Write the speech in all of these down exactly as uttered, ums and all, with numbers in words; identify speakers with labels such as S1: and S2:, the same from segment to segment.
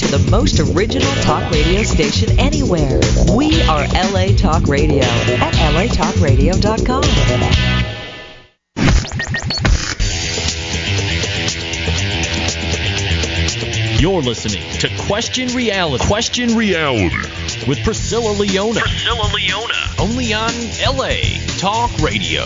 S1: the most original talk radio station anywhere. We are L A Talk Radio at L A talk radio dot com.
S2: You're listening to Question Reality. Question Reality with Priscilla Leona. Priscilla Leona. Only on L A Talk Radio.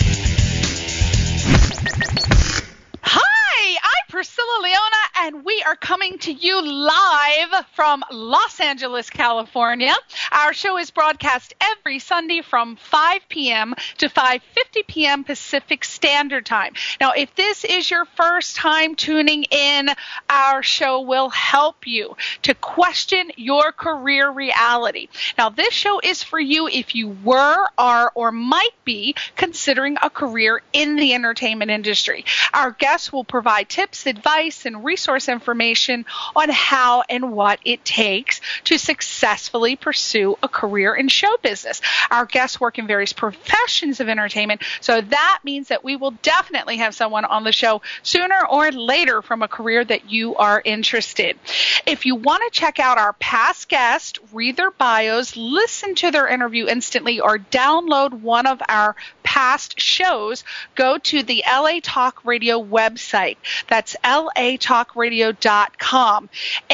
S3: Hi, I'm Priscilla Leona, and we are coming to you live from Los Angeles, California. Our show is broadcast every Sunday from five p.m. to five fifty p.m. Pacific Standard Time. Now, if this is your first time tuning in, our show will help you to question your career reality. Now, this show is for you if you were, are, or might be considering a career in the entertainment industry. Our guests will provide tips, advice, and resource information on how and what it takes to successfully pursue a career in show business. Our guests work in various professions of entertainment, so that means that we will definitely have someone on the show sooner or later from a career that you are interested. If you want to check out our past guests, read their bios, listen to their interview instantly, or download one of our past shows, go to the L A Talk Radio website. That's L A talk radio dot com.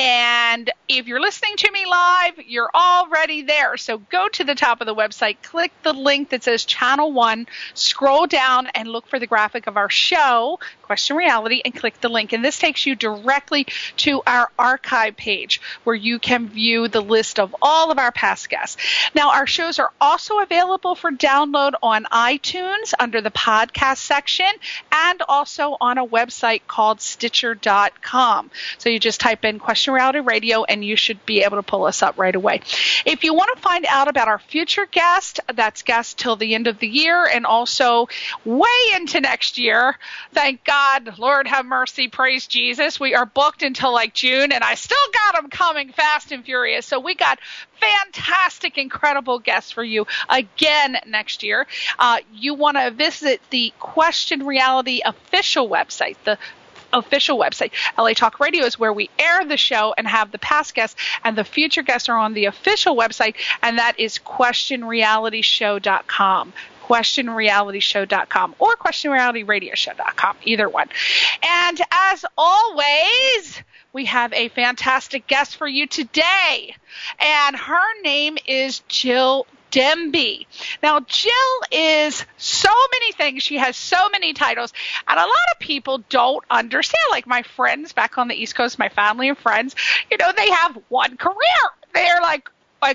S3: And if you're listening to me live, you're already there. So go to the top of the website, click the link that says Channel one, scroll down and look for the graphic of our show, Question Reality, and click the link. And this takes you directly to our archive page where you can view the list of all of our past guests. Now, our shows are also available for download on iTunes under the podcast section and also on a website called Stitcher dot com. So you just type in Question Reality Radio and you should be able to pull us up right away. If you want to find out about our future guest, that's guests till the end of the year and also way into next year, thank God, Lord have mercy, praise Jesus, we are booked until like June and I still got them coming fast and furious. So we got fantastic, incredible guests for you again next year. Uh, you want to visit the Question Reality official website, the official website. L A Talk Radio is where we air the show and have the past guests, and the future guests are on the official website, and that is question reality show dot com. question reality show dot com or question reality radio show dot com, either one. And as always, we have a fantastic guest for you today, and her name is Jill Demby. Now, Jill is so many things. She has so many titles, and a lot of people don't understand. Like my friends back on the East Coast, my family and friends, you know, they have one career. They're like,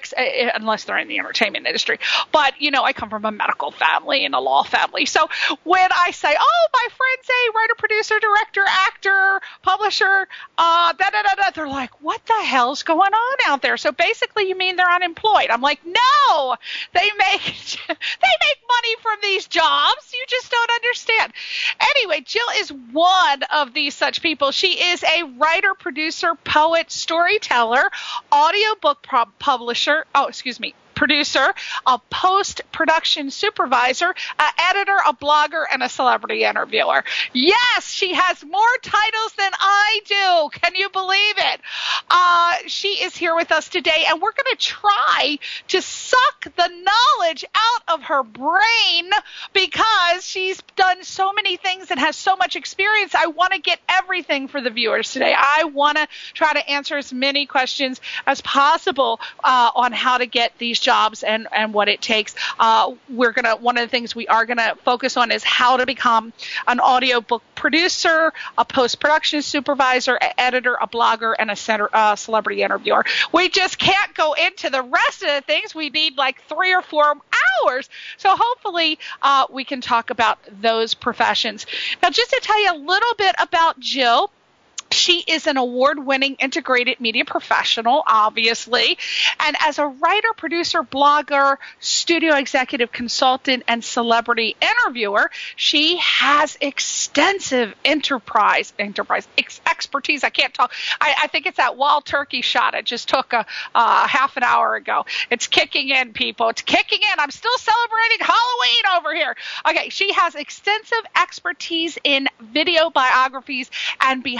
S3: unless they're in the entertainment industry. But, you know, I come from a medical family and a law family. So when I say, oh, my friend's a writer, producer, director, actor, publisher, uh, da, da, da, da, they're like, what the hell's going on out there? So basically you mean they're unemployed. I'm like, no, they make, they make money from these jobs. You just don't understand. Anyway, Jill is one of these such people. She is a writer, producer, poet, storyteller, audiobook pro- publisher, oh, excuse me, producer, a post-production supervisor, an editor, a blogger, and a celebrity interviewer. Yes, she has more titles than I do. Can you believe it? Uh, she is here with us today, and we're going to try to suck the knowledge out of her brain because she's done so many things and has so much experience. I want to get everything for the viewers today. I want to try to answer as many questions as possible uh, on how to get these jobs and, and what it takes. Uh, we're going to, one of the things we are going to focus on is how to become an audiobook producer, a post-production supervisor, an editor, a blogger, and a center, uh, celebrity interviewer. We just can't go into the rest of the things. We need like three or four hours. So hopefully uh, we can talk about those professions. Now, just to tell you a little bit about Jill, she is an award-winning integrated media professional, obviously, and as a writer, producer, blogger, studio executive consultant, and celebrity interviewer, she has extensive enterprise enterprise ex- expertise. I can't talk. I, I think it's that wild turkey shot I just took a uh, half an hour ago. It's kicking in, people. It's kicking in. I'm still celebrating Halloween over here. Okay, she has extensive expertise in video biographies and behind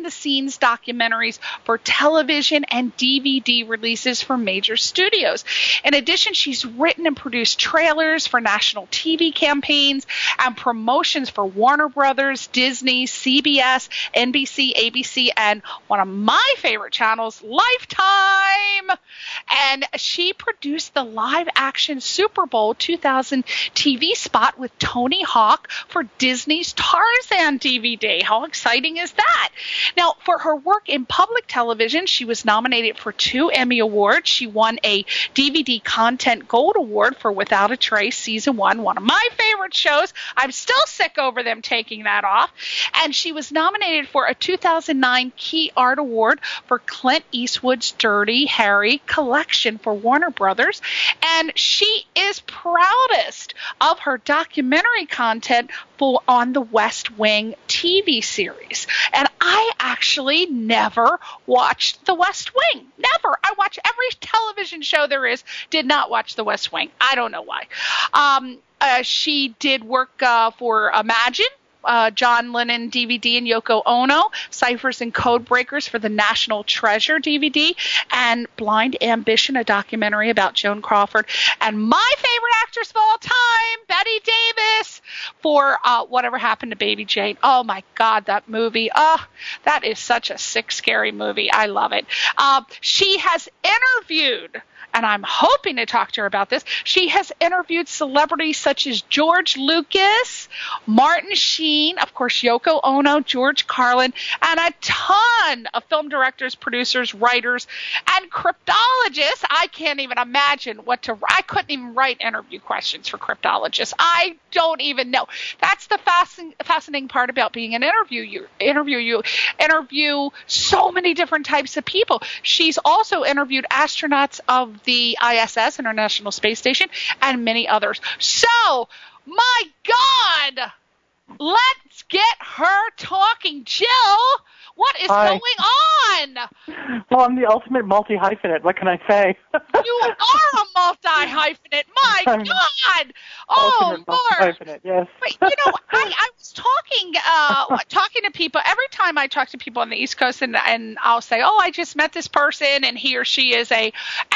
S3: behind-the-scenes documentaries for television and D V D releases for major studios. In addition, she's written and produced trailers for national T V campaigns and promotions for Warner Brothers, Disney, C B S, N B C, A B C, and one of my favorite channels, Lifetime. And she produced the live-action Super Bowl two thousand T V spot with Tony Hawk for Disney's Tarzan D V D. How exciting is that? Now, for her work in public television, she was nominated for two Emmy Awards. She won a D V D Content Gold Award for Without a Trace Season one, one of my favorite shows. I'm still sick over them taking that off. And she was nominated for a two thousand nine Key Art Award for Clint Eastwood's Dirty Harry collection for Warner Brothers. And she is proudest of her documentary content for on the West Wing T V series. And I actually never watched the West Wing. Never. I watch every television show there is. Did not watch the West Wing. I don't know why. Um, uh, she did work uh, for Imagine, Uh, John Lennon D V D and Yoko Ono, Ciphers and Code Breakers for the National Treasure D V D, and Blind Ambition, a documentary about Joan Crawford, and my favorite actress of all time, Bette Davis, for uh, Whatever Happened to Baby Jane. Oh, my God, that movie. Oh, that is such a sick, scary movie. I love it. Uh, she has interviewed, and I'm hoping to talk to her about this, she has interviewed celebrities such as George Lucas, Martin Sheen, of course, Yoko Ono, George Carlin, and a ton of film directors, producers, writers, and cryptologists. I can't even imagine what to, I couldn't even write interview questions for cryptologists. I don't even know. That's the fascinating, fascinating part about being an interview. You interview, you interview so many different types of people. She's also interviewed astronauts of the I S S, International Space Station, and many others. So, my God, let's get her talking. Jill, what is
S4: Hi.
S3: going on?
S4: Well, I'm the ultimate multi-hyphenate. What can I say?
S3: You are a multi-hyphenate. My
S4: I'm
S3: God. Oh,
S4: ultimate
S3: Lord.
S4: multi-hyphenate, yes.
S3: But, you know, I, I was talking uh, talking to people. Every time I talk to people on the East Coast, and, and I'll say, oh, I just met this person, and he or she is a, and then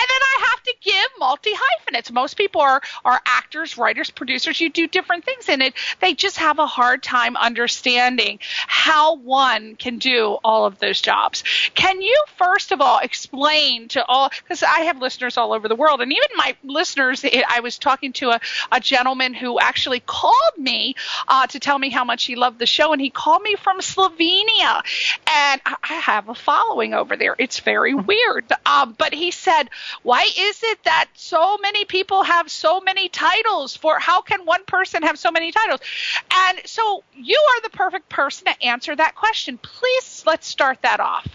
S3: I have to give multi-hyphenates. Most people are, are actors, writers, producers. You do different things in it. They just have a hard time understanding how one can do all of those jobs. Can you, first of all, explain to all, because I have listeners all over the world, and even my listeners, I was talking to a, a gentleman who actually called me uh, to tell me how much he loved the show, and he called me from Slovenia, and I have a following over there. It's very weird, uh, but he said, why is it that so many people have so many titles? For how can one person have so many titles? And so you are the perfect person to answer that question. Please, let's start that off.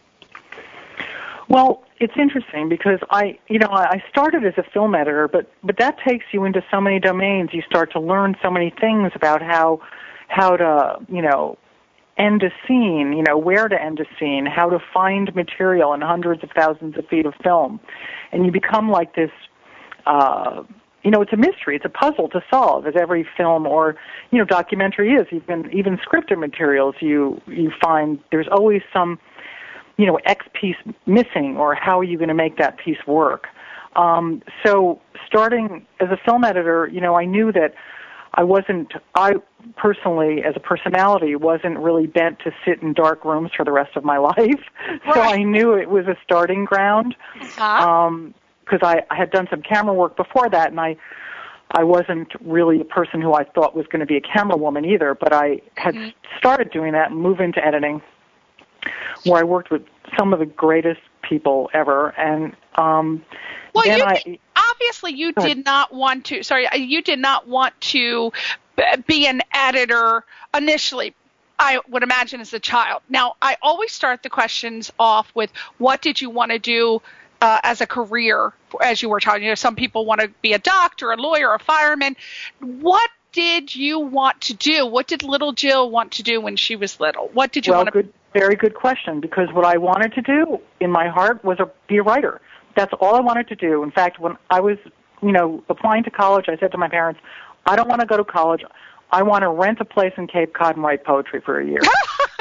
S4: Well, it's interesting because I, you know, I started as a film editor, but but that takes you into so many domains. You start to learn so many things about how how to, you know, end a scene, you know, where to end a scene, how to find material in hundreds of thousands of feet of film, and you become like this. Uh, you know, it's a mystery. It's a puzzle to solve, as every film or, you know, documentary is. Even even scripted materials, you you find there's always some, you know, X piece missing, or how are you going to make that piece work? Um, so starting as a film editor, you know, I knew that I wasn't, I personally, as a personality, wasn't really bent to sit in dark rooms for the rest of my life. Right. So I knew it was a starting ground.
S3: Uh-huh.
S4: Um, because I, I had done some camera work before that, and I I wasn't really a person who I thought was going to be a camera woman either, but I had mm-hmm. started doing that and moved into editing, where I worked with some of the greatest people ever. And um,
S3: well,
S4: then
S3: you
S4: I...
S3: Did, obviously you did not want to, sorry, you did not want to be an editor initially, I would imagine, as a child. Now, I always start the questions off with, what did you want to do Uh, as a career, as you were talking? You know, some people want to be a doctor, a lawyer, a fireman. What did you want to do? What did little Jill want to do when she was little? What did you
S4: well,
S3: want to
S4: good, very good question, because what I wanted to do in my heart was a, be a writer. That's all I wanted to do. In fact, when I was, you know, applying to college, I said to my parents, I don't want to go to college. I want to rent a place in Cape Cod and write poetry for a year.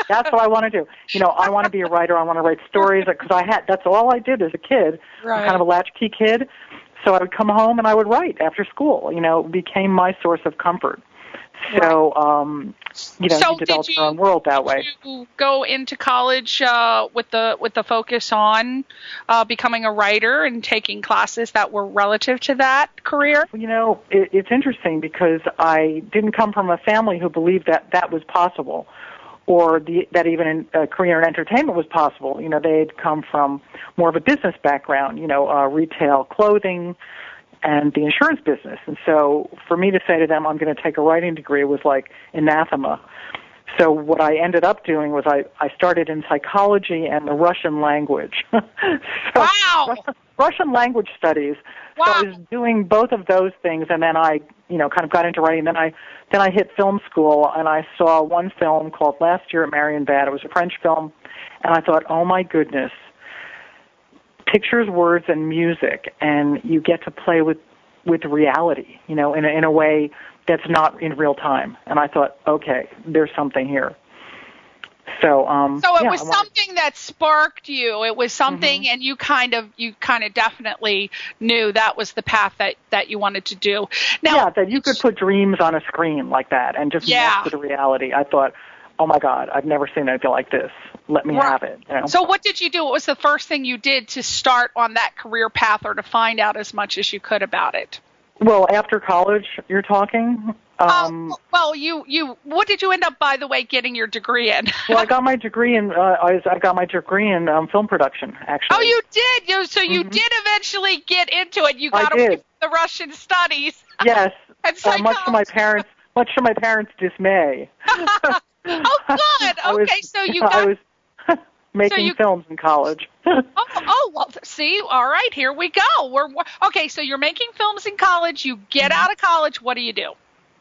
S4: That's what I want to do. You know, I want to be a writer. I want to write stories because I had. That's all I did as a kid.
S3: Right.
S4: I'm kind of a latchkey kid, so I would come home and I would write after school. You know, it became my source of comfort. So, um, you know,
S3: so
S4: you develop
S3: did you,
S4: your own world that way.
S3: Did you go into college uh, with the with the focus on uh, becoming a writer and taking classes that were relative to that career?
S4: You know, it, it's interesting because I didn't come from a family who believed that that was possible, or the, that even a career in entertainment was possible. You know, they had come from more of a business background. You know, uh, retail clothing and the insurance business. And so for me to say to them, I'm going to take a writing degree was like anathema. So what I ended up doing was I, I started in psychology and the Russian language. so
S3: wow!
S4: Russian, Russian language studies.
S3: Wow.
S4: So I was doing both of those things, and then I, you know, kind of got into writing. Then I, then I hit film school, and I saw one film called Last Year at Marienbad. It was a French film, and I thought, oh my goodness, pictures, words, and music, and you get to play with, with reality, you know, in a, in a way that's not in real time. And I thought, okay, there's something here. So, um,
S3: so it
S4: yeah,
S3: was something that sparked you. It was something,
S4: mm-hmm.
S3: and you kind of, you kind of definitely knew that was the path that, that you wanted to do. Now,
S4: yeah, that you could put dreams on a screen like that and just
S3: yeah.
S4: mess with the reality. I thought, oh my God, I've never seen anything like this. Let me
S3: right.
S4: have it. You know?
S3: So what did you do? What was the first thing you did to start on that career path or to find out as much as you could about it?
S4: Well, after college, you're talking? Um,
S3: uh, well, you, you, what did you end up, by the way, getting your degree in?
S4: well, I got my degree in, uh, I, was, I got my degree in um, film production, actually.
S3: Oh, you did? You, so you
S4: mm-hmm.
S3: did eventually get into it. You got
S4: I
S3: away
S4: did.
S3: from the Russian studies.
S4: Yes,
S3: and
S4: uh, much to my parents, much to my parents' dismay.
S3: oh, good.
S4: I
S3: Okay,
S4: was,
S3: so you got...
S4: I was making
S3: so you,
S4: films in college.
S3: oh, oh, well, see, all right, here we go. We're, we're okay, so you're making films in college. You get
S4: mm-hmm.
S3: out of college. What do you do?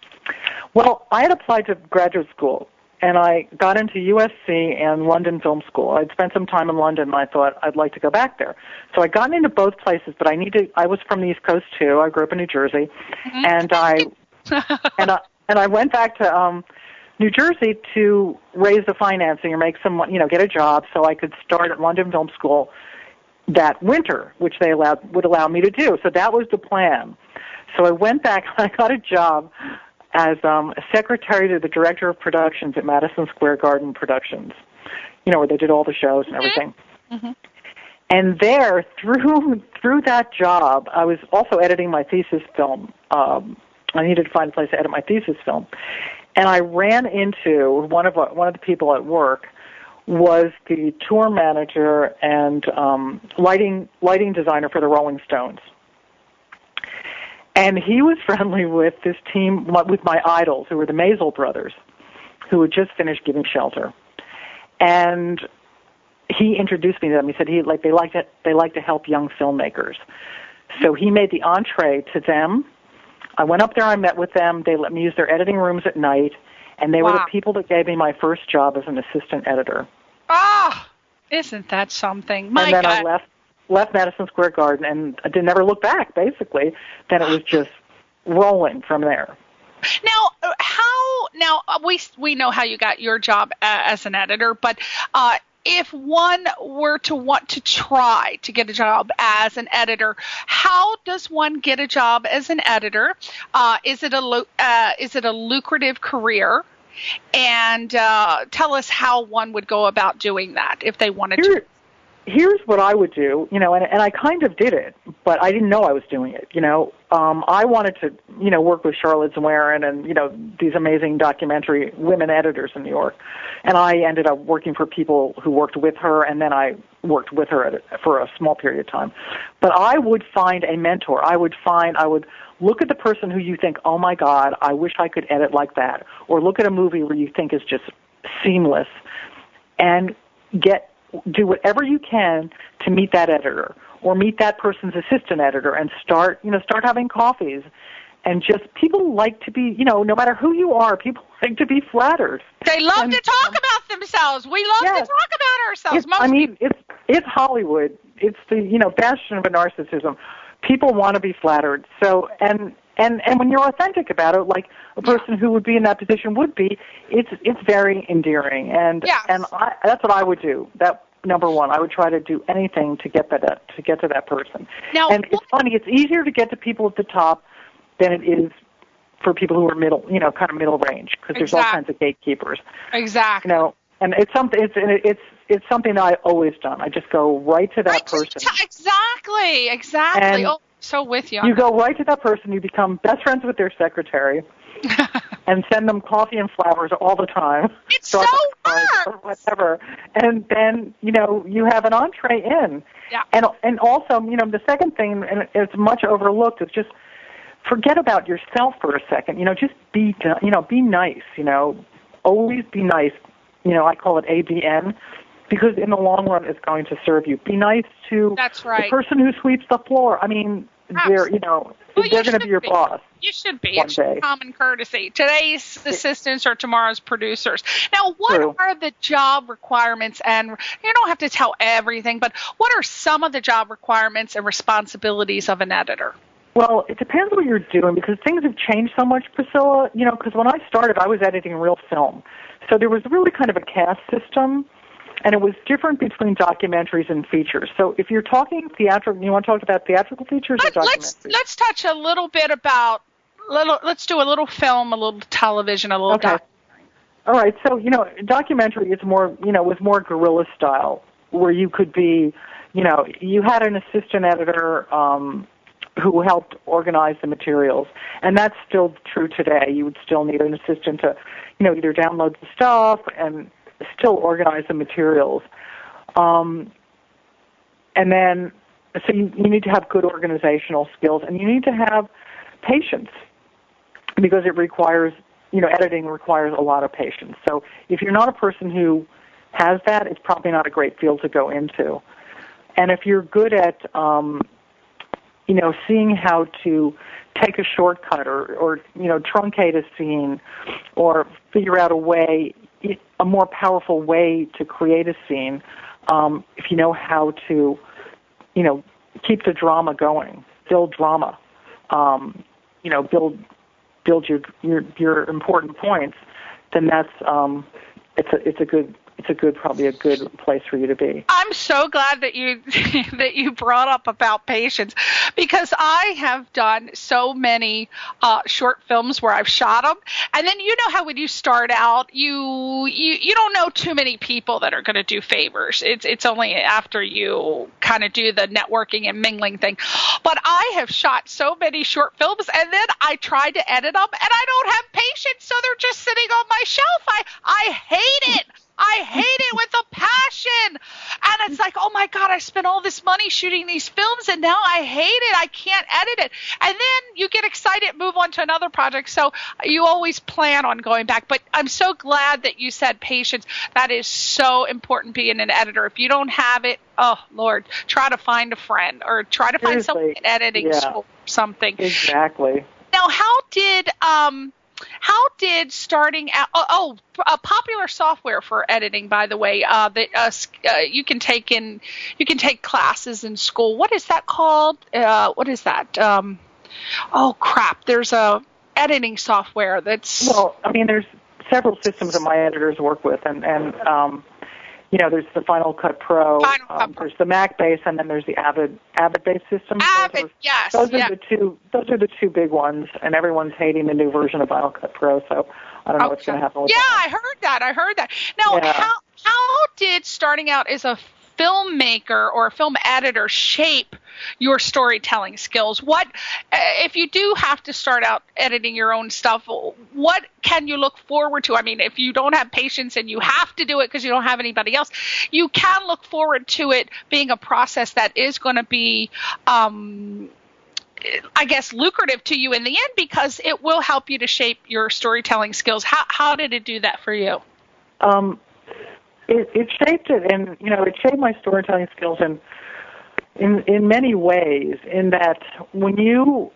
S4: Well, I had applied to graduate school, and I got into U S C and London Film School. I'd spent some time in London, and I thought I'd like to go back there. So I got into both places, but I need to. I was from the East Coast too. I grew up in New Jersey,
S3: mm-hmm.
S4: and I and I and I went back to um, New Jersey to raise the financing or make some, you know, get a job so I could start at London Film School that winter, which they allowed would allow me to do. So that was the plan. So I went back. I got a job as um, a secretary to the director of productions at Madison Square Garden Productions, you know, where they did all the shows and everything.
S3: Mm-hmm.
S4: And there, through through that job, I was also editing my thesis film. Um, I needed to find a place to edit my thesis film, and I ran into one of one of the people at work was the tour manager and um, lighting lighting designer for the Rolling Stones. And he was friendly with this team, with my idols, who were the Maisel brothers, who had just finished Giving Shelter. And he introduced me to them. He said he like they like to they like to help young filmmakers. So he made the entree to them. I went up there. I met with them. They let me use their editing rooms at night, and they
S3: wow.
S4: were the people that gave me my first job as an assistant editor.
S3: Ah, oh, isn't that something? My
S4: and then
S3: God.
S4: I left. left Madison Square Garden, and I did never look back, basically. Then it was just rolling from there.
S3: Now, how, now, we we know how you got your job uh, as an editor, but uh, if one were to want to try to get a job as an editor, how does one get a job as an editor? Uh, is it a uh, is it a lucrative career? And uh, tell us how one would go about doing that if they wanted
S4: Here,
S3: to.
S4: Here's what I would do, you know, and, and I kind of did it, but I didn't know I was doing it, you know. Um, I wanted to, you know, work with Charlotte Zwerin and, you know, these amazing documentary women editors in New York. And I ended up working for people who worked with her, and then I worked with her at a, for a small period of time. But I would find a mentor. I would find, I would look at the person who you think, oh, my God, I wish I could edit like that. Or look at a movie where you think is just seamless and get do whatever you can to meet that editor or meet that person's assistant editor and start, you know, start having coffees. And just people like to be, you know, no matter who you are, people like to be flattered.
S3: They love
S4: and,
S3: to talk
S4: um,
S3: about themselves. We love
S4: yes.
S3: to talk about ourselves.
S4: It's, I mean, it's it's Hollywood. It's the, you know, bastion of narcissism. People want to be flattered. So, and And and when you're authentic about it, like a person
S3: yeah.
S4: who would be in that position would be, it's it's very endearing. And
S3: yes.
S4: and I, that's what I would do. That number one, I would try to do anything to get that to get to that person.
S3: Now,
S4: and it's funny, it's easier to get to people at the top than it is for people who are middle, you know, kind of middle range, because there's
S3: exactly.
S4: all kinds of gatekeepers.
S3: Exactly.
S4: You know, and it's something. It's it's it's something that I always done. I just go right to that
S3: right
S4: person.
S3: To, exactly. Exactly.
S4: And
S3: oh, so with you.
S4: You go right to that person. You become best friends with their secretary, and send them coffee and flowers all the time.
S3: It's so
S4: or whatever. And then you know you have an entree in.
S3: Yeah.
S4: And and also you know the second thing, and it's much overlooked, is just forget about yourself for a second. You know, just be you know be nice. You know, always be nice. You know, I call it A B N. Because in the long run, it's going to serve you. Be nice to
S3: That's right.
S4: the person who sweeps the floor. I mean,
S3: Absolutely.
S4: they're you know
S3: well,
S4: they're going to be your
S3: be.
S4: boss.
S3: You should be.
S4: One
S3: It's
S4: day.
S3: common courtesy. Today's assistants are tomorrow's producers. Now, what
S4: True.
S3: are the job requirements? And you don't have to tell everything, but what are some of the job requirements and responsibilities of an editor?
S4: Well, it depends what you're doing because things have changed so much, Priscilla. You know, because when I started, I was editing real film, so there was really kind of a caste system. And it was different between documentaries and features. So if you're talking theatrical, you want to talk about theatrical features
S3: Let,
S4: or documentaries?
S3: Let's let's touch a little bit about little. Let's do a little film, a little television, a little.
S4: Okay.
S3: Documentary.
S4: All right. So you know, documentary is more you know was more guerrilla style, where you could be, you know, you had an assistant editor um, who helped organize the materials, and that's still true today. You would still need an assistant to, you know, either download the stuff and still organize the materials. Um, and then, so you, you need to have good organizational skills, and you need to have patience because it requires, you know, editing requires a lot of patience. So if you're not a person who has that, it's probably not a great field to go into. And if you're good at, um, you know, seeing how to take a shortcut or, or, you know, truncate a scene or figure out a way, a more powerful way to create a scene, um, if you know how to, you know, keep the drama going, build drama, um, you know, build build your your your important points, then that's um, it's a it's a good it's a good probably a good place for you to be.
S3: I'm so glad that you that you brought up about patience, because I have done so many uh, short films where I've shot them, and then you know how when you start out, you you, you don't know too many people that are going to do favors. It's it's only after you kind of do the networking and mingling thing. But I have shot so many short films, and then I tried to edit them, and I don't have patience, so they're just sitting on my shelf. I I hate it. I hate it with a passion. And it's like, oh my God, I spent all this money shooting these films and now I hate it. I can't edit it. And then you get excited, move on to another project. So you always plan on going back. But I'm so glad that you said patience. That is so important being an editor. If you don't have it, oh Lord, try to find a friend or try to find
S4: Seriously.
S3: someone in editing
S4: Yeah.
S3: school or something.
S4: Exactly.
S3: Now, how did um, how did starting out? Oh, oh, a popular software for editing, by the way, uh, that uh, uh, you can take in you can take classes in school. What is that called? Uh, what is that? Um, oh crap! There's a editing software that's.
S4: Well, I mean, there's several systems that my editors work with, and and um, you know, there's the Final Cut Pro,
S3: Final Cut
S4: um,
S3: Pro.
S4: there's the Mac base, and then there's the Avid Avid base system.
S3: Avid,
S4: those are,
S3: yes,
S4: those are
S3: yeah.
S4: the two. Those are the two big ones, and everyone's hating the new version of Final Cut Pro. So I don't know what's going to happen with
S3: yeah,
S4: that.
S3: I heard that. I heard that. Now,
S4: Yeah.
S3: how how did starting out as a filmmaker or a film editor shape your storytelling skills? What, uh, if you do have to start out editing your own stuff, what can you look forward to? I mean, if you don't have patience and you have to do it because you don't have anybody else, you can look forward to it being a process that is going to be, um, I guess, lucrative to you in the end because it will help you to shape your storytelling skills. How how did it do that for you?
S4: Um, it, it shaped it, and you know, it shaped my storytelling skills in in in many ways. In that, when you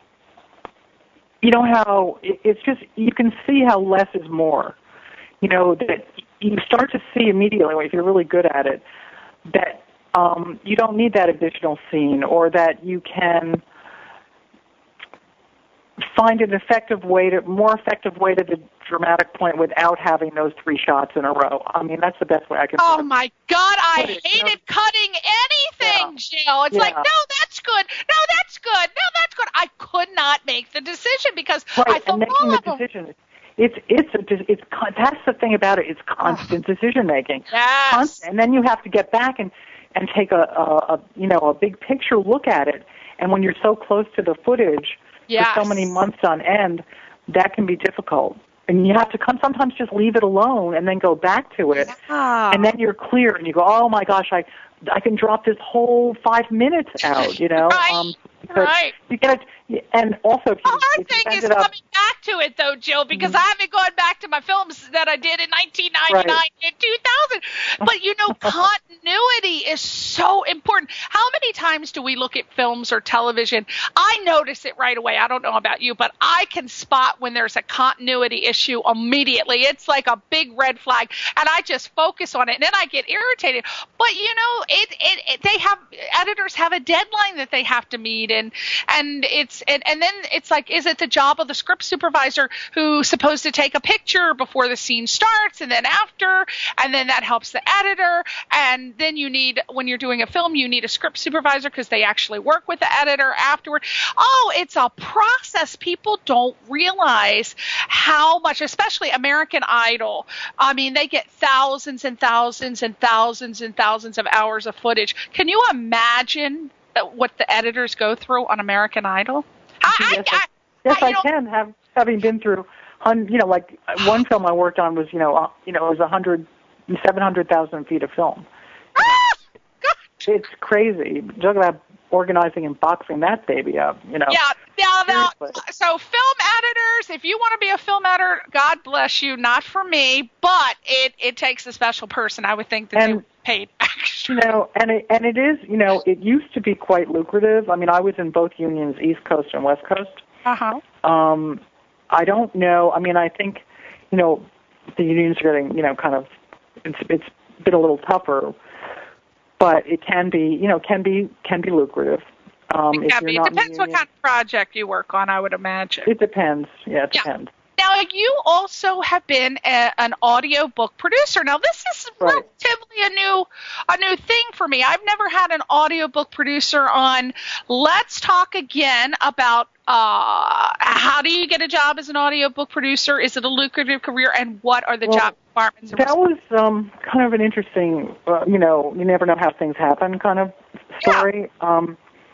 S4: you know how it, it's just you can see how less is more. You know that you start to see immediately if you're really good at it that um, you don't need that additional scene, or that you can find an effective way to, more effective way to the dramatic point without having those three shots in a row. I mean, that's the best way I can.
S3: Oh my God, I
S4: it,
S3: hated
S4: you know?
S3: cutting anything,
S4: Yeah.
S3: Jill. It's
S4: Yeah.
S3: like, no, that's good. No, that's good. No, that's good. I could not make the decision because
S4: right,
S3: I thought
S4: and making
S3: all
S4: the
S3: of them.
S4: decision. It's it's a, it's con- that's the thing about it. It's constant decision making.
S3: Yes.
S4: Constant, and then you have to get back and and take a, a, a you know a big picture look at it. And when you're so close to the footage
S3: Yes.
S4: for so many months on end, that can be difficult. And you have to come sometimes just leave it alone and then go back to it.
S3: Yeah.
S4: And then you're clear and you go, oh my gosh, I I can drop this whole five minutes out, you know.
S3: Right.
S4: Um, because
S3: Right.
S4: You get it, and also if you,
S3: The hard
S4: if you
S3: thing is
S4: ended up,
S3: coming back to it, though, Jill, because I haven't gone back to my films that I did in nineteen ninety-nine
S4: Right.
S3: and two thousand. But, you know, continuity is so important. How many times do we look at films or television? I notice it right away. I don't know about you, but I can spot when there's a continuity issue immediately. It's like a big red flag, and I just focus on it, and then I get irritated. But, you know, it, it, it they have editors have a deadline that they have to meet, and and it's and, and then it's like, is it the job of the script supervisor who's supposed to take a picture before the scene starts and then after, and then that helps the editor, and then you need, when you're doing a film, you need a script supervisor because they actually work with the editor afterward. Oh, it's a process. People don't realize how much, especially American Idol. I mean, they get thousands and thousands and thousands and thousands of hours of footage. Can you imagine what the editors go through on American Idol? I,
S4: yes,
S3: I, I,
S4: yes,
S3: I,
S4: I
S3: you know,
S4: can have having been through, hun- you know, like one film I worked on was, you know, uh, you know, it was a hundred, seven hundred thousand feet of film.
S3: Ah, God.
S4: It's crazy. Talk about organizing and boxing that baby up, you know.
S3: Yeah, now, now,
S4: Seriously.
S3: so film editors, if you want to be a film editor, God bless you, not for me, but it, it takes a special person. I would think that
S4: And-
S3: they were paid extra.
S4: You know, and it, and it is, you know, it used to be quite lucrative. I mean, I was in both unions, East Coast and West Coast.
S3: Uh-huh.
S4: Um, I don't know. I mean, I think, you know, the unions are getting, you know, kind of, it's, it's been a little tougher, but it can be, you know, can be can be lucrative. Um, if
S3: Yeah,
S4: you're
S3: but it
S4: not in the
S3: depends what
S4: union.
S3: kind of project you work on, I would imagine.
S4: It depends. Yeah, it
S3: Yeah.
S4: depends.
S3: Now, you also have been a, an audiobook producer. Now, this is
S4: Right.
S3: relatively a new a new thing for me. I've never had an audiobook producer on. Let's talk again about uh, how do you get a job as an audiobook producer? Is it a lucrative career? And what are the
S4: Well,
S3: job requirements? and
S4: That was um, kind of an interesting, uh, you know, you never know how things happen kind of story. Um,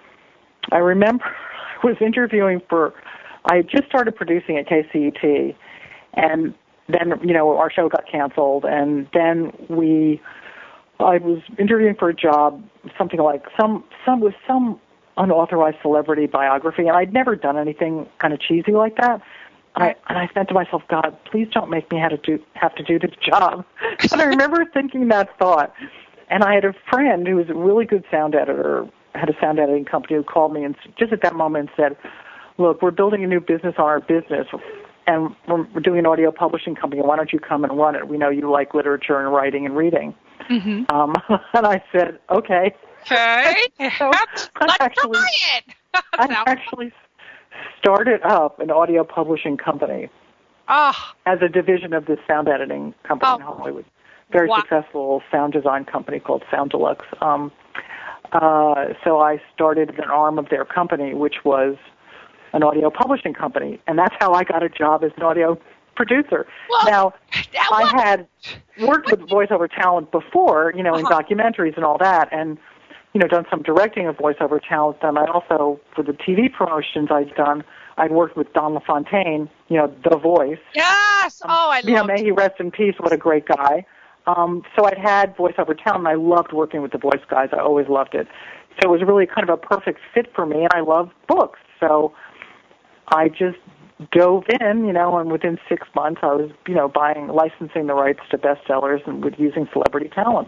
S4: I remember I was interviewing for, I had just started producing at K C E T, and then, you know, our show got canceled, and then we, I was interviewing for a job, something like some, some with some unauthorized celebrity biography, and I'd never done anything kind of cheesy like that. And I, and I said to myself, God, please don't make me have to do, have to do this job. And I remember thinking that thought. And I had a friend who was a really good sound editor, had a sound editing company, who called me and just at that moment said, look, we're building a new business on our business, and we're, we're doing an audio publishing company. Why don't you come and run it? We know you like literature and writing and reading.
S3: Mm-hmm.
S4: Um, and I said, okay.
S3: Okay.
S4: So
S3: Let's,
S4: I
S3: let's
S4: actually-
S3: try it.
S4: I
S3: So-
S4: actually started up an audio publishing company
S3: oh,
S4: as a division of this sound editing company in
S3: Oh.
S4: Hollywood. Very
S3: Wow.
S4: successful sound design company called Sound Deluxe. Um, uh, so I started an arm of their company, which was an audio publishing company, and that's how I got a job as an audio producer.
S3: Well,
S4: now,
S3: that
S4: I
S3: was-
S4: had worked with voiceover talent before, you know, in
S3: Uh-huh.
S4: documentaries and all that, and you know, done some directing of voiceover talent. Then I also, for the T V promotions I'd done, I'd worked with Don LaFontaine, you know, The Voice.
S3: Yes. Oh, I
S4: You know,
S3: love
S4: may he rest in peace. What a great guy. Um, so I'd had voiceover talent, and I loved working with the voice guys. I always loved it. So it was really kind of a perfect fit for me, and I love books. So I just dove in, you know, and within six months I was, you know, buying, licensing the rights to bestsellers and with using celebrity talent.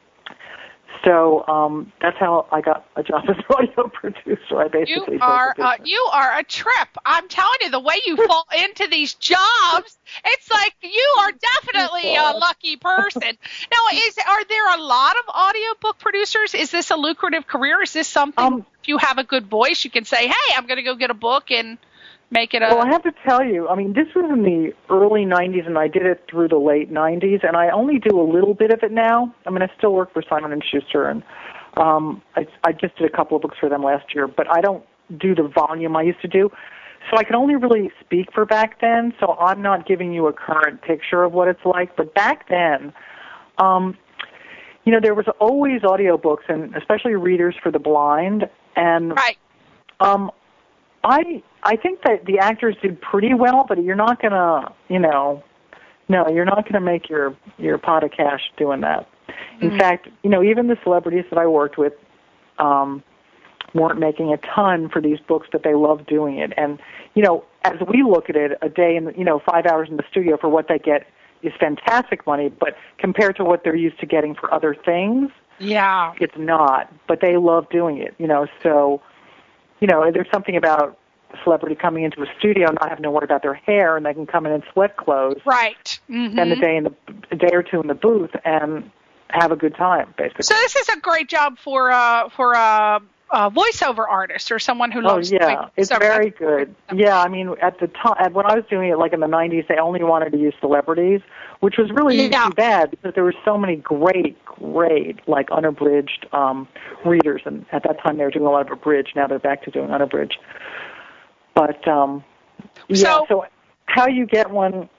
S4: So um, that's how I got a job as an audio producer. I basically
S3: You
S4: built a
S3: are uh,
S4: business.
S3: you are a trip. I'm telling you, the way you fall into these jobs, it's like you are definitely a lucky person. Now, is are there a lot of audiobook producers? Is this a lucrative career? Is this something,
S4: Um,
S3: if you have a good voice, you can say, hey, I'm going to go get a book and make it a...
S4: Well, I have to tell you, I mean, this was in the early nineties, and I did it through the late nineties, and I only do a little bit of it now. I mean, I still work for Simon and Schuster, and um, I, I just did a couple of books for them last year, but I don't do the volume I used to do. So I can only really speak for back then, so I'm not giving you a current picture of what it's like. But back then, um, you know, there was always audiobooks, and especially readers for the blind, and
S3: right.
S4: um, I I think that the actors did pretty well, but you're not going to, you know, no, you're not going to make your, your pot of cash doing that. In mm-hmm. fact, you know, even the celebrities that I worked with um, weren't making a ton for these books, but they loved doing it. And, you know, as we look at it, a day, in the, you know, five hours in the studio for what they get is fantastic money, but compared to what they're used to getting for other things,
S3: yeah,
S4: it's not. But they love doing it, you know, so... You know, there's something about a celebrity coming into a studio and not having to worry about their hair, and they can come in in sweat clothes,
S3: right? Mm-hmm.
S4: Spend a day in the a day or two in the booth and have a good time, basically.
S3: So this is a great job for uh, for a, a voiceover artist or someone who loves.
S4: Oh yeah, it's very good. Yeah, I mean, at the time, when I was doing it, like in the nineties, they only wanted to use celebrities, which was really
S3: yeah.
S4: too bad because there were so many great, great, like unabridged um, readers, and at that time they were doing a lot of abridged. Now they're back to doing unabridged. But um, yeah,
S3: so,
S4: so how you get one?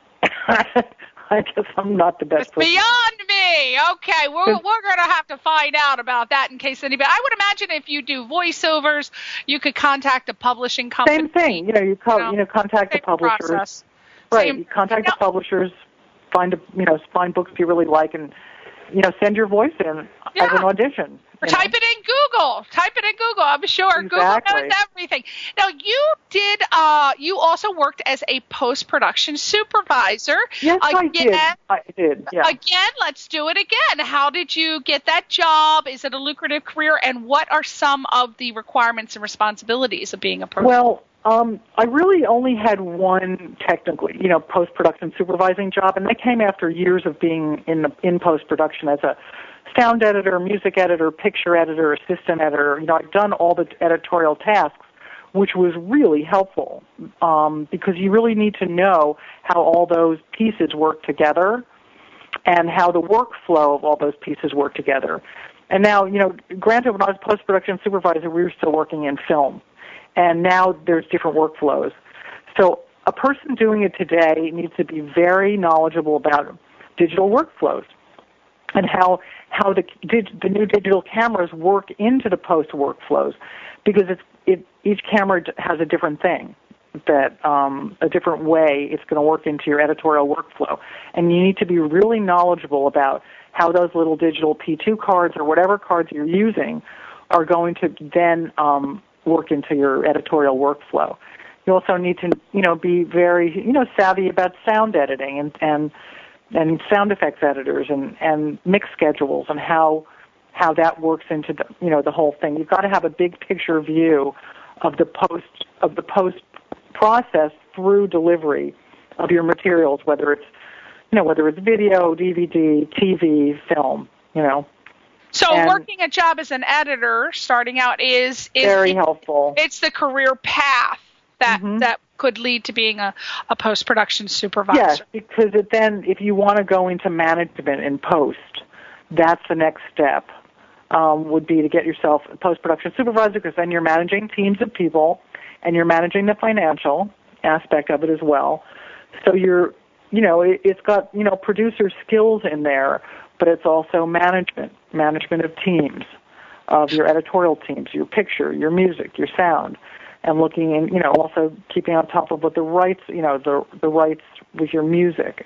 S4: I guess I'm not the best.
S3: It's person. Beyond me. Okay, we're we're going to have to find out about that in case anybody. I would imagine if you do voiceovers, you could contact a publishing company.
S4: Same thing. You know, you call, you know, you know contact the publishers.
S3: Process.
S4: Right.
S3: Same,
S4: you contact
S3: you
S4: the know, publishers. Find a you know find books you really like, and you know send your voice in
S3: yeah.
S4: as an audition.
S3: Or type
S4: know?
S3: it in Google. Type it in Google. I'm sure
S4: exactly.
S3: Google knows everything. Now, you did. Uh, you also worked as a post-production supervisor.
S4: Yes,
S3: again,
S4: I did. I did. Yeah.
S3: Again, let's do it again. How did you get that job? Is it a lucrative career? And what are some of the requirements and responsibilities of being a post?
S4: Well, um, I really only had one technically, you know, post-production supervising job, and that came after years of being in the in post-production as a sound editor, music editor, picture editor, assistant editor. You know, I've done all the editorial tasks, which was really helpful um, because you really need to know how all those pieces work together and how the workflow of all those pieces work together. And now, you know, granted, when I was post-production supervisor, we were still working in film, and now there's different workflows. So a person doing it today needs to be very knowledgeable about digital workflows and how how the the new digital cameras work into the post workflows, because it's it each camera has a different thing, that um, a different way it's going to work into your editorial workflow, and you need to be really knowledgeable about how those little digital P two cards or whatever cards you're using are going to then um, work into your editorial workflow. You also need to you know be very you know savvy about sound editing and and and sound effects editors and, and mix schedules and how how that works into the you know the whole thing. You've got to have a big picture view of the post of the post process through delivery of your materials, whether it's you know whether it's video, D V D, T V, film, you know.
S3: So
S4: and
S3: working a job as an editor, starting out, is, is
S4: very
S3: it,
S4: helpful.
S3: It's the career path that
S4: mm-hmm.
S3: that could lead to being a, a post-production supervisor.
S4: Yes, because it then, if you want to go into management in post, that's the next step, um, would be to get yourself a post-production supervisor, because then you're managing teams of people, and you're managing the financial aspect of it as well. So you're, you know, it, it's got, you know, producer skills in there, but it's also management, management of teams, of your editorial teams, your picture, your music, your sound. And looking in, you know, also keeping on top of what the rights, you know, the the rights with your music,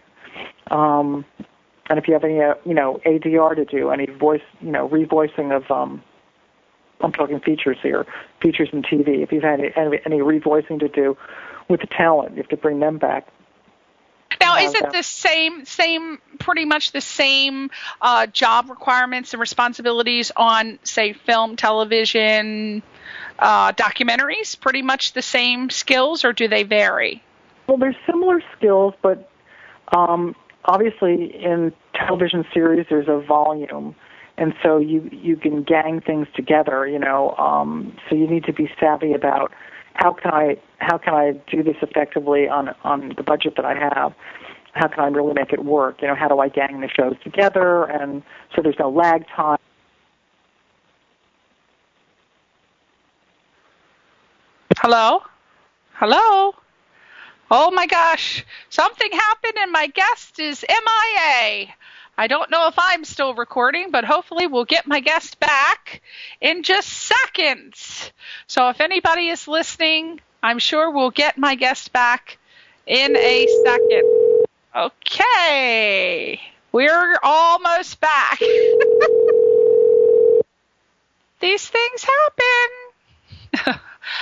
S4: um, and if you have any, uh, you know, A D R to do, any voice, you know, revoicing of, um, I'm talking features here, features in T V. If you've had any, any, any revoicing to do with the talent, you have to bring them back.
S3: Now, is it the same, same, pretty much the same uh, job requirements and responsibilities on, say, film, television, uh, documentaries? Pretty much the same skills, or do they vary?
S4: Well, there's similar skills, but um, obviously in television series there's a volume, and so you you can gang things together. You know, um, so you need to be savvy about how can I how can I do this effectively on on the budget that I have? How can I really make it work? You know, how do I gang the shows together, and so there's no lag time.
S3: Hello? Hello? Oh my gosh, something happened and my guest is M I A. I don't know if I'm still recording, but hopefully we'll get my guest back in just seconds. So if anybody is listening, I'm sure we'll get my guest back in a second. Okay, we're almost back. These things happen.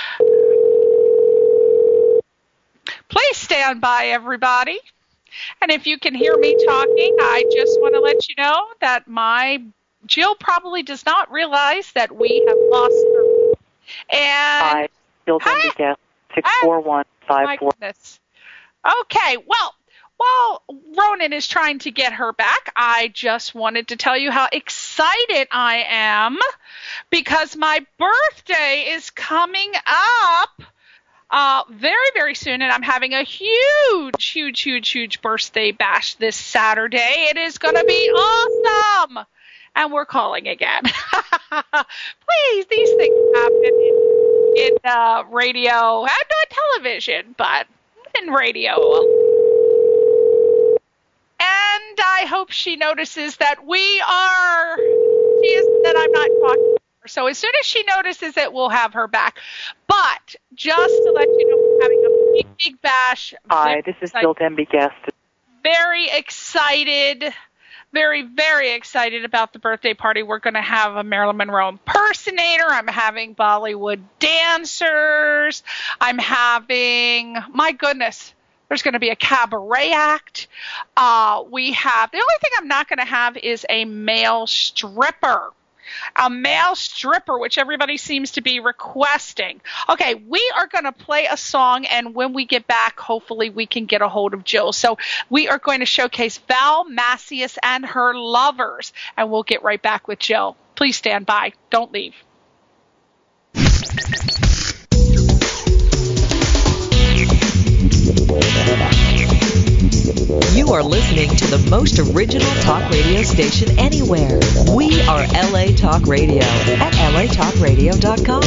S3: Please stand by, everybody. And if you can hear me talking, I just want to let you know that my Jill probably does not realize that we have lost her. And
S4: Hi, Jill Denby Guest, six four one five four.
S3: My goodness. Okay, well, while Ronan is trying to get her back, I just wanted to tell you how excited I am because my birthday is coming up. Uh, very, very soon, and I'm having a huge, huge, huge, huge birthday bash this Saturday. It is going to be awesome, and we're calling again. Please, these things happen in, in uh, radio, and not television, but in radio. And I hope she notices that we are, she is, that I'm not talking. So as soon as she notices it, we'll have her back. But just to let you know, we're having a big, big bash.
S4: Hi, this is Jill Denby Guest.
S3: Very excited, very, very excited about the birthday party. We're going to have a Marilyn Monroe impersonator. I'm having Bollywood dancers. I'm having, my goodness, there's going to be a cabaret act. Uh, we have, the only thing I'm not going to have is a male stripper. A male stripper, which everybody seems to be requesting. Okay, we are going to play a song, and when we get back, hopefully we can get a hold of Jill. So we are going to showcase Val Macias and her lovers, and we'll get right back with Jill. Please stand by. Don't leave.
S1: You are listening to the most original talk radio station anywhere. We are L A Talk Radio at L A talk radio dot com.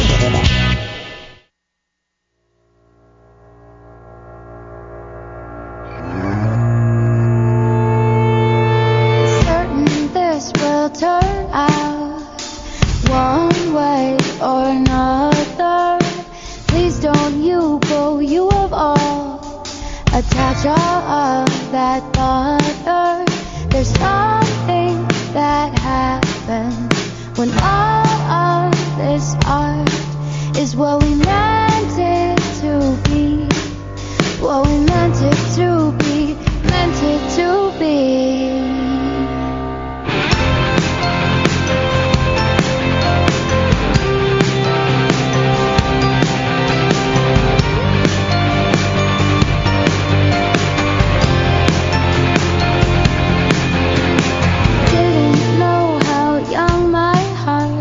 S5: Certain this will turn out one way or another. Please don't you go, you of all, attach all of that bother. There's something that happens when all of this art is what we meant it to be, what we meant it to be, meant it to be. Didn't know how young my heart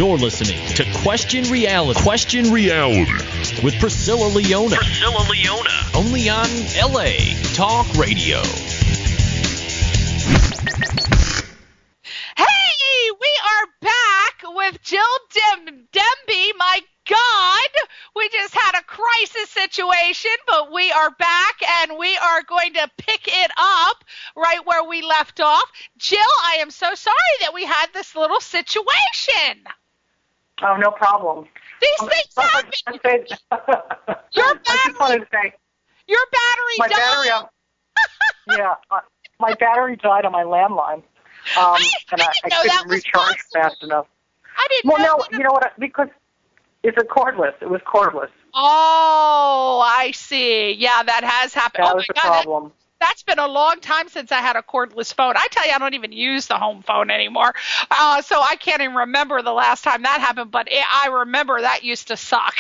S2: You're listening to Question Reality. Question Reality with Priscilla Leona. Priscilla Leona. Only on L A Talk Radio.
S3: Hey, we are back with Jill Dem- Demby. My God, we just had a crisis situation, but we are back and we are going to pick it up right where we left off. Jill, I am so sorry that we had this little situation.
S4: Oh, no problem.
S3: These
S4: um,
S3: things happen.
S4: Say,
S3: Your
S4: I just wanted to say,
S3: your battery
S4: my
S3: died.
S4: battery, on, yeah, uh, my battery died on my landline, um,
S3: I,
S4: and I,
S3: I,
S4: I
S3: know that
S4: couldn't
S3: was
S4: recharge
S3: possible.
S4: fast enough.
S3: I didn't
S4: Well,
S3: know.
S4: no, you know what? Because it's a cordless. It was cordless.
S3: Oh, I see. Yeah, that has happened.
S4: That
S3: oh
S4: was
S3: my
S4: the
S3: God, that-
S4: problem.
S3: That's been a long time since I had a cordless phone. I tell you, I don't even use the home phone anymore. Uh, so I can't even remember the last time that happened, but it, I remember that used to suck.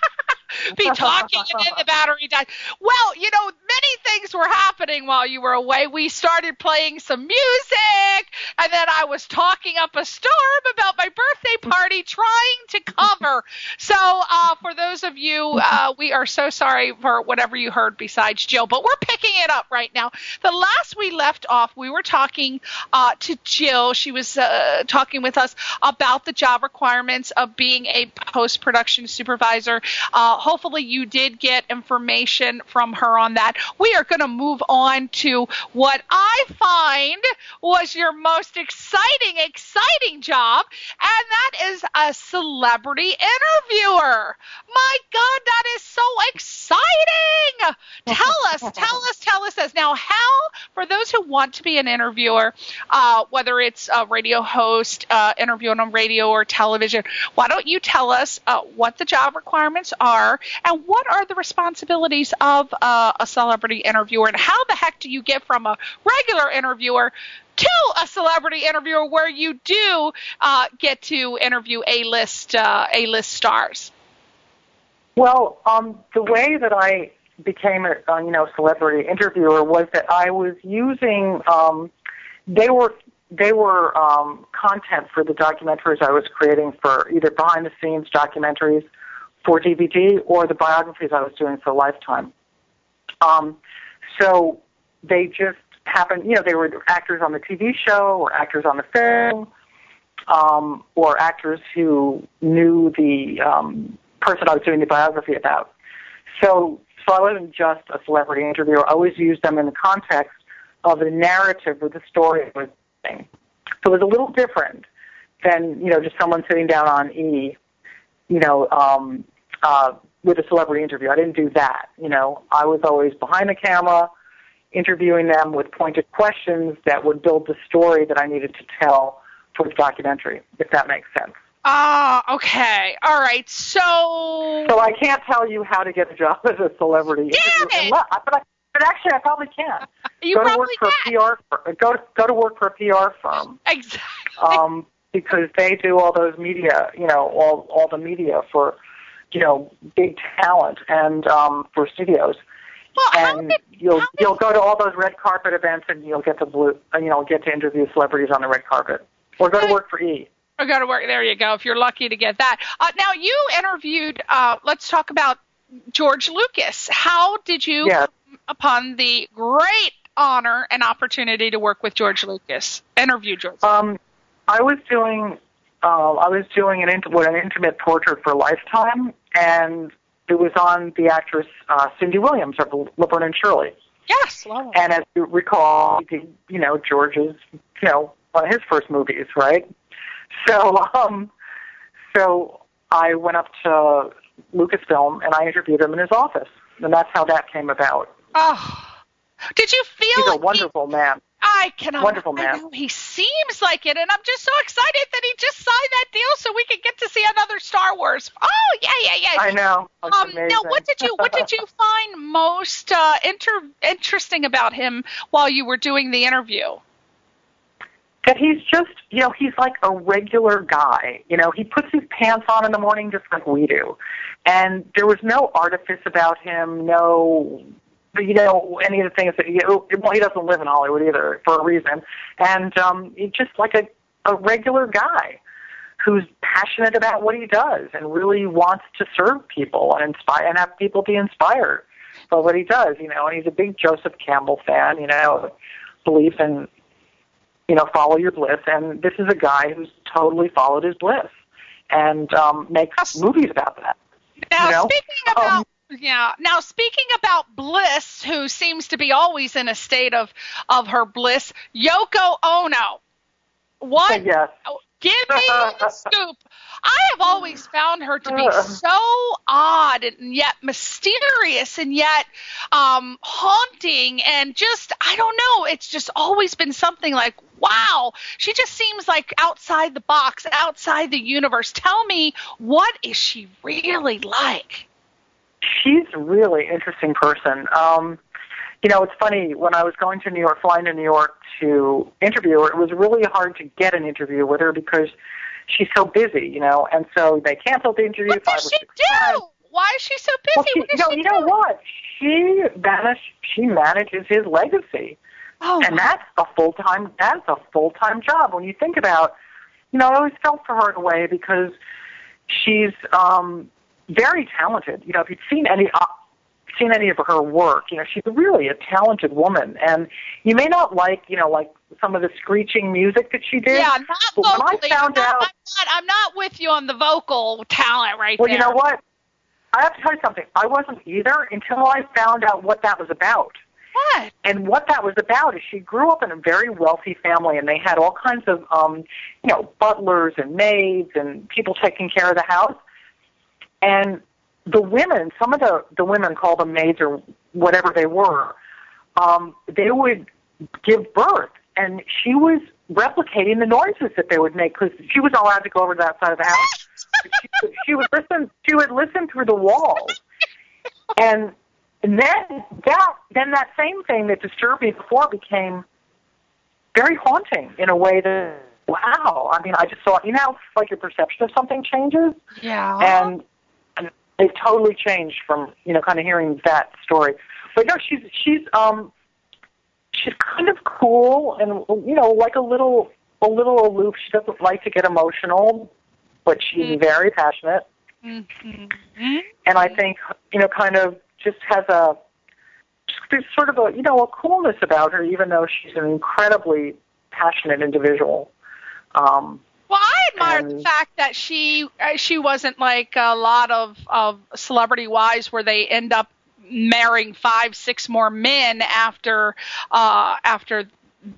S3: Be talking and then the battery died. Well, you know, many things were happening while you were away. We started playing some music, and then I was talking up a storm about my birthday party trying to cover. So uh, for those of you, uh, we are so sorry for whatever you heard besides Jill, but we're picking it up right now. The last we left off, we were talking uh, to Jill. She was uh, talking with us about the job requirements of being a post-production supervisor. Uh, hopefully you did get information from her on that. We are going to move on to what I find was your most exciting, exciting job, and that is a celebrity interviewer. My God, that is so exciting. Tell us, tell us, tell us this. Now, how, for those who want to be an interviewer, uh, whether it's a radio host, uh, interviewing on radio or television, why don't you tell us uh, what the job requirements are and what are the responsibilities of uh, a celebrity interviewer, and how the heck do you get from a regular interviewer to a celebrity interviewer where you do uh, get to interview A-list uh, A-list stars?
S4: Well, um, the way that I became a uh, you know celebrity interviewer was that I was using um, they were they were um, content for the documentaries I was creating for either behind the scenes documentaries for D V D or the biographies I was doing for Lifetime. Um, so they just happened, you know, they were actors on the T V show or actors on the film, um, or actors who knew the um, person I was doing the biography about. So, so I wasn't just a celebrity interviewer. I always used them in the context of the narrative or the story I was doing. So it was a little different than, you know, just someone sitting down on E, you know, um, uh, with a celebrity interview. I didn't do that, you know. I was always behind the camera, interviewing them with pointed questions that would build the story that I needed to tell for the documentary, if that makes sense.
S3: Ah, uh, okay. All right. So
S4: So I can't tell you how to get a job as a celebrity
S3: Damn
S4: interviewer.
S3: it!
S4: But, I, but actually, I probably can.
S3: You
S4: go to
S3: probably
S4: work for
S3: can.
S4: a P R firm. Go to, go to work for a P R firm.
S3: Exactly.
S4: Um, because they do all those media, you know, all all the media for, you know, big talent and um, for studios.
S3: Well, how
S4: and
S3: did,
S4: you'll
S3: how
S4: you'll go to all those red carpet events, and you'll get to blue, you know, get to interview celebrities on the red carpet, or go to work for E.
S3: Or go to work. There you go. If you're lucky to get that. Uh, now you interviewed. Uh, let's talk about George Lucas. How did you
S4: Yes.
S3: come upon the great honor and opportunity to work with George Lucas? Interview George.
S4: Um, I was doing uh, I was doing an int- what, an intimate portrait for Lifetime, and it was on the actress uh, Cindy Williams of Laverne and Shirley.
S3: Yes. Love it.
S4: And as you recall, he did, you know, George's, you know, one of his first movies, right? So, um, so I went up to Lucasfilm and I interviewed him in his office, and that's how that came about.
S3: Oh, did you feel
S4: He's
S3: like
S4: a wonderful
S3: he,
S4: man.
S3: I cannot.
S4: Wonderful
S3: I
S4: man.
S3: know he seems like it, and I'm just so excited that he just signed that deal so we can get to see another Star Wars. Oh yeah, yeah, yeah.
S4: I know. It's
S3: Um,
S4: amazing.
S3: now, what did you what did you find most uh, inter- interesting about him while you were doing the interview?
S4: That he's just, you know, he's like a regular guy. You know, he puts his pants on in the morning just like we do. And there was no artifice about him, no, you know, any of the things that, he, well, he doesn't live in Hollywood either for a reason. And um, he's just like a, a regular guy who's passionate about what he does and really wants to serve people and inspire and have people be inspired by what he does, you know. And he's a big Joseph Campbell fan, you know, belief in, you know, follow your bliss. And this is a guy who's totally followed his bliss and um, makes movies about that.
S3: Now,
S4: you know?
S3: speaking about
S4: um,
S3: yeah, now speaking about Bliss, who seems to be always in a state of of her bliss, Yoko Ono. What?
S4: Yes.
S3: Give me the scoop. I have always found her to be so odd and yet mysterious and yet um, haunting and just, I don't know, it's just always been something like, wow, she just seems like outside the box, outside the universe. Tell me, what is she really like?
S4: She's a really interesting person. Um, you know, it's funny, when I was going to New York, flying to New York to interview her, it was really hard to get an interview with her because she's so busy, you know, and so they canceled the interview.
S3: What
S4: five
S3: does
S4: or
S3: she
S4: six
S3: do?
S4: times.
S3: Why is she so busy?
S4: Well, she,
S3: what does
S4: you know,
S3: she
S4: you know
S3: do?
S4: what? She manage, she manages his legacy,
S3: Oh,
S4: and that's a full time. That's a full time job. When you think about, you know, I always felt for her in a way because she's um, very talented. You know, if you've seen any. Uh, seen any of her work, you know, she's really a talented woman, and you may not like, you know, like some of the screeching music that she did.
S3: Yeah, not
S4: but
S3: vocally.
S4: when I found
S3: I'm, not,
S4: out,
S3: I'm, not, I'm not with you on the vocal talent right
S4: well,
S3: there.
S4: you know what? I have to tell you something. I wasn't either until I found out what that was about.
S3: What?
S4: And what that was about is she grew up in a very wealthy family, and they had all kinds of, um, you know, butlers and maids and people taking care of the house. And the women, some of the, the women, call them maids or whatever they were, um, they would give birth, and she was replicating the noises that they would make because she wasn't allowed to go over to that side of the house. she, she would listen. She would listen through the walls, and, and then that then that same thing that disturbed me before became very haunting in a way that, wow. I mean, I just thought, you know, like your perception of something changes.
S3: Yeah.
S4: And it totally changed from, you know, kind of hearing that story. But no, she's she's um she's kind of cool and, you know, like a little a little aloof. She doesn't like to get emotional, but she's mm-hmm. very passionate. Mm-hmm. And I think, you know, kind of just has a there's sort of a, you know, a coolness about her, even though she's an incredibly passionate individual. Um,
S3: Well, I admire
S4: and,
S3: the fact that she uh, she wasn't like a lot of, of celebrity wives where they end up marrying five, six more men after uh, after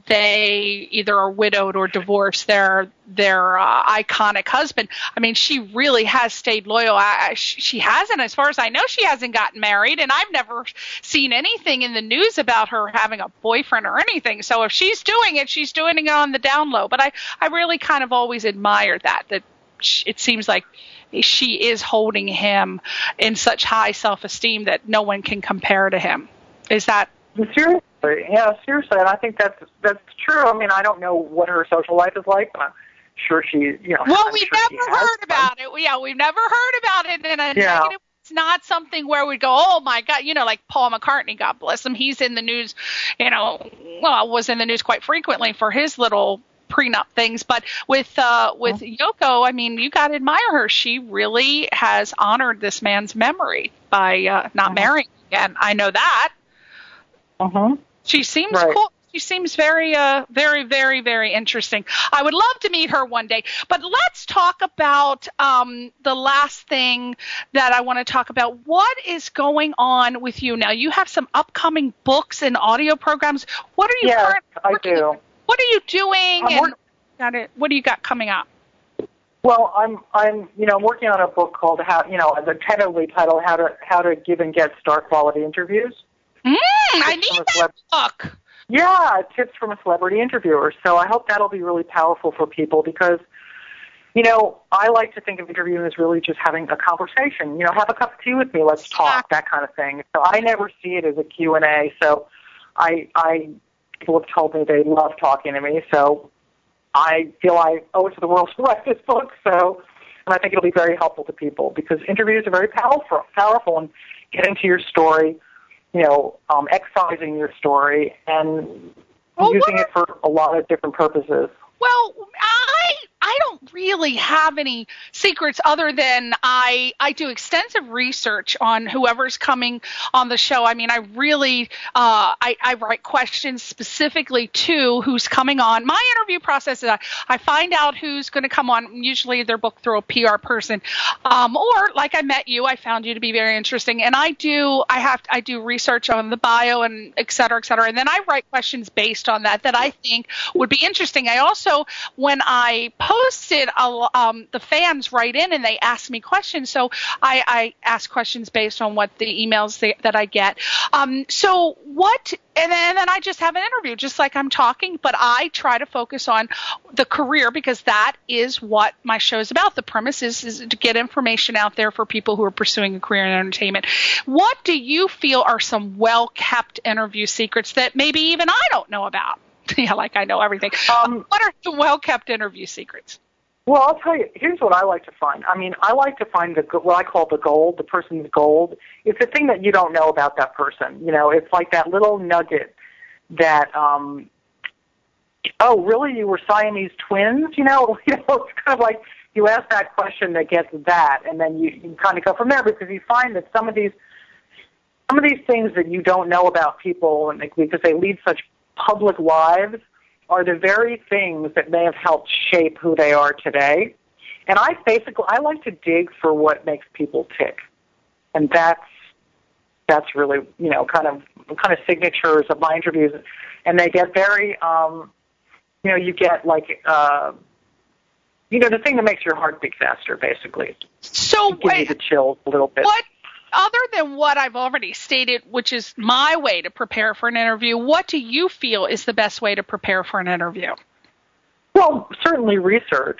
S3: they either are widowed or divorced their their uh, iconic husband. I mean, she really has stayed loyal. I, I, she hasn't, as far as I know, she hasn't gotten married, and I've never seen anything in the news about her having a boyfriend or anything. So if she's doing it, she's doing it on the down low. But I, I really kind of always admired that, that she, it seems like she is holding him in such high self-esteem that no one can compare to him. Is that...
S4: Seriously, yeah, seriously, and I think that's that's true. I mean, I don't know what her social life is like, but I'm sure she, you know.
S3: Well,
S4: I'm
S3: we've
S4: sure
S3: never heard about it. Yeah, we've never heard about it in a
S4: yeah.
S3: negative. It's not something where we go, oh my God, you know, like Paul McCartney, God bless him. He's in the news, you know, well, was in the news quite frequently for his little prenup things. But with uh, with mm-hmm. Yoko, I mean, you got to admire her. She really has honored this man's memory by uh, not mm-hmm. marrying again. I know that.
S4: Uh-huh.
S3: She seems
S4: right.
S3: cool. She seems very, uh, very, very, very interesting. I would love to meet her one day. But let's talk about um, the last thing that I want to talk about. What is going on with you now? You have some upcoming books and audio programs. What are you
S4: yes,
S3: currently
S4: I
S3: working
S4: do.
S3: on? What are you doing?
S4: I'm
S3: and
S4: work-
S3: got it, what do you got coming up?
S4: Well, I'm, I'm, you know, working on a book called how, you know, the tentatively titled "How to How to Give and Get Star Quality Interviews."
S3: Mm, I need that book.
S4: Yeah, tips from a celebrity interviewer. So I hope that'll be really powerful for people because, you know, I like to think of interviewing as really just having a conversation. You know, have a cup of tea with me, let's talk, that kind of thing. So I never see it as a Q and A. So I, I, people have told me they love talking to me. So I feel I owe it to the world to write this book. So, and I think it'll be very helpful to people because interviews are very powerful, powerful and getting to your story. You know, um, excising your story and
S3: well,
S4: using
S3: what,
S4: it for a lot of different purposes.
S3: Well, I I don't really have any secrets other than I I do extensive research on whoever's coming on the show. I mean, I really uh, I, I write questions specifically to who's coming on. My interview process is I, I find out who's going to come on. Usually they're booked through a P R person, um, or like I met you, I found you to be very interesting, and I do I have I do research on the bio and et cetera, et cetera, and then I write questions based on that that I think would be interesting. I also, when I posted, a, um, the fans write in and they ask me questions, so I, I ask questions based on what the emails they, that I get. Um, so what, and then, and then I just have an interview, just like I'm talking, but I try to focus on the career because that is what my show is about. The premise is, is to get information out there for people who are pursuing a career in entertainment. What do you feel are some well-kept interview secrets that maybe even I don't know about? Yeah, like I know everything. Um, what are the well-kept interview secrets?
S4: Well, I'll tell you, here's what I like to find. I mean, I like to find the what I call the gold, the person's gold. It's the thing that you don't know about that person. You know, it's like that little nugget that, um, oh, really, you were Siamese twins? You know, you know, it's kind of like you ask that question that gets that, and then you, you kind of go from there because you find that some of these, some of these things that you don't know about people, and they, because they lead such public lives, are the very things that may have helped shape who they are today. And I basically, I like to dig for what makes people tick. And that's, that's really, you know, kind of, kind of signatures of my interviews. And they get very, um, you know, you get like, uh, you know, the thing that makes your heart beat faster, basically.
S3: So
S4: give wait, you the chills a little bit.
S3: What? Other than what I've already stated, which is my way to prepare for an interview, what do you feel is the best way to prepare for an interview?
S4: Well, certainly research,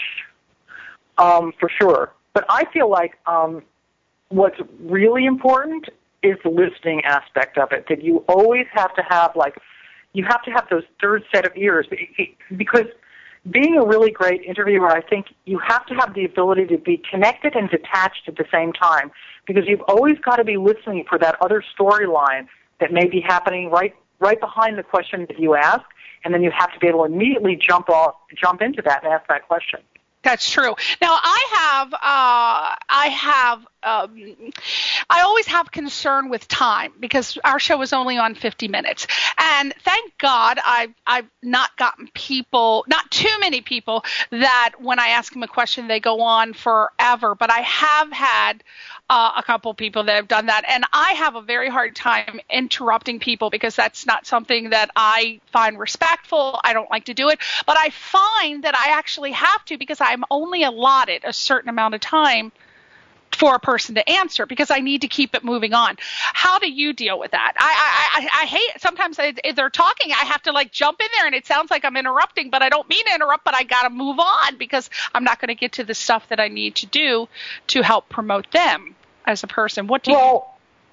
S4: um, for sure. But I feel like um, what's really important is the listening aspect of it, that you always have to have, like, you have to have those third set of ears. Because being a really great interviewer, I think you have to have the ability to be connected and detached at the same time, because you've always got to be listening for that other storyline that may be happening right right behind the question that you ask, and then you have to be able to immediately jump off, jump into that and ask that question.
S3: That's true. Now, I have, uh, I have, um, I always have concern with time because our show is only on fifty minutes. And thank God I've, I've not gotten people, not too many people, that when I ask them a question, they go on forever. But I have had uh, a couple people that have done that. And I have a very hard time interrupting people because that's not something that I find respectful. I don't like to do it. But I find that I actually have to because I'm only allotted a certain amount of time for a person to answer because I need to keep it moving on. How do you deal with that? I I, I, I hate sometimes I, if they're talking, I have to like jump in there and it sounds like I'm interrupting, but I don't mean to interrupt, but I got to move on because I'm not going to get to the stuff that I need to do to help promote them as a person. What do
S4: well,
S3: you?
S4: Well,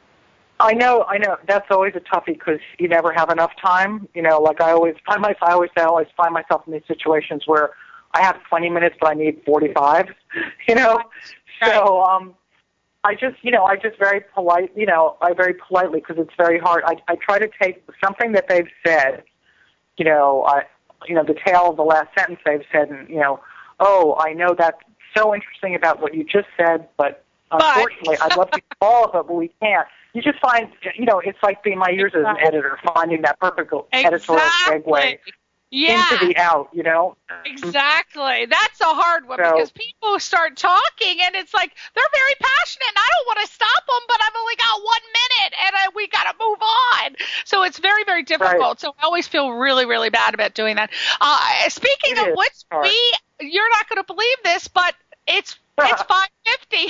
S4: I know, I know that's always a toughie because you never have enough time. You know, like I always find myself, I always say, I always find myself in these situations where I have twenty minutes, but I need forty-five. You know. So um, I just, you know, I just very polite, you know, I very politely, because it's very hard. I, I try to take something that they've said, you know, I, you know, the tail of the last sentence they've said, and, you know, oh, I know that's so interesting about what you just said, but unfortunately, I'd love to get all of it, but we can't. You just find, you know, it's like being my years exactly. as an editor, finding that perfect
S3: exactly.
S4: editorial segue.
S3: Yeah.
S4: Into the out, you know?
S3: Exactly. That's a hard one
S4: so,
S3: because people start talking and it's like they're very passionate and I don't want to stop them, but I've only got one minute and I, we got to move on. So it's very, very difficult. Right. So I always feel really, really bad about doing that. Uh, speaking
S4: it
S3: of which, hard. we, you're not going to believe this, but it's it's five fifty and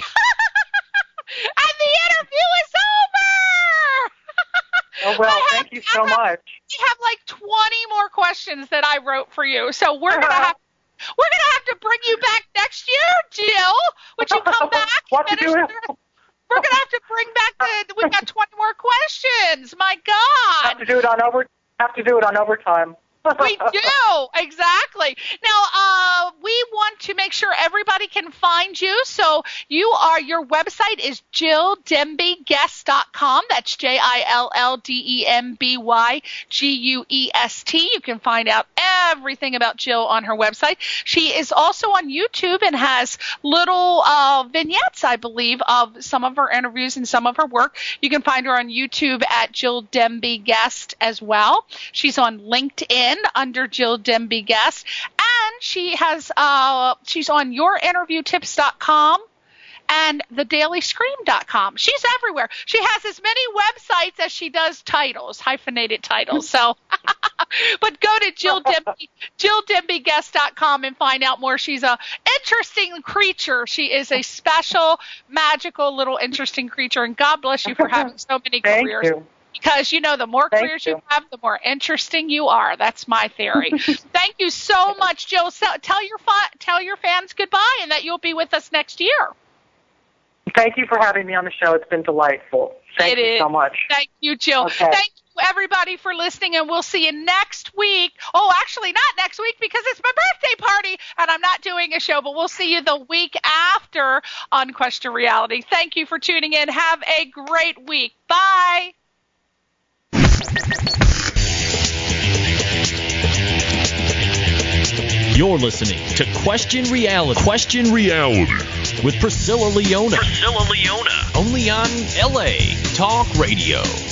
S3: the interview is over.
S4: Oh, well, thank you so
S3: have,
S4: much.
S3: We have like twenty more questions that I wrote for you, so we're gonna have we're gonna have to bring you back next year, Jill. Would you come back?
S4: What to do?
S3: We're gonna have to bring back the. We've got twenty more questions. My God.
S4: Have to do it on over. Have to do it on overtime.
S3: We do, exactly. Now, uh, we want to make make sure everybody can find you. So you are, your website is jill demby guest dot com. That's J I L L D E M B Y G U E S T. You can find out everything about Jill on her website. She is also on YouTube and has little uh, vignettes, I believe, of some of her interviews and some of her work. You can find her on YouTube at Jill Demby Guest as well. She's on LinkedIn under Jill Demby Guest, and she has uh, she's on your interview tips dot com and the daily scream dot com. She's everywhere. She has as many websites as she does titles, hyphenated titles. So, but go to Jill Demby, Jill Demby Guest dot com and find out more. She's a interesting creature. She is a special, magical, little interesting creature. And God bless you for having so many
S4: Thank
S3: careers.
S4: You.
S3: Because, you know, the more
S4: Thank
S3: careers
S4: you.
S3: you have, the more interesting you are. That's my theory. Thank you so much, Jill. So, tell your fa- tell your fans goodbye and that you'll be with us next year.
S4: Thank you for having me on the show. It's been delightful. Thank
S3: It
S4: you
S3: is.
S4: so much.
S3: Thank you, Jill.
S4: Okay.
S3: Thank you, everybody, for listening, and we'll see you next week. Oh, actually, not next week because it's my birthday party, and I'm not doing a show, but we'll see you the week after on Question Reality. Thank you for tuning in. Have a great week. Bye.
S2: You're listening to Question Reality. Question Reality with Priscilla Leona. Priscilla Leona. Only on L A Talk Radio.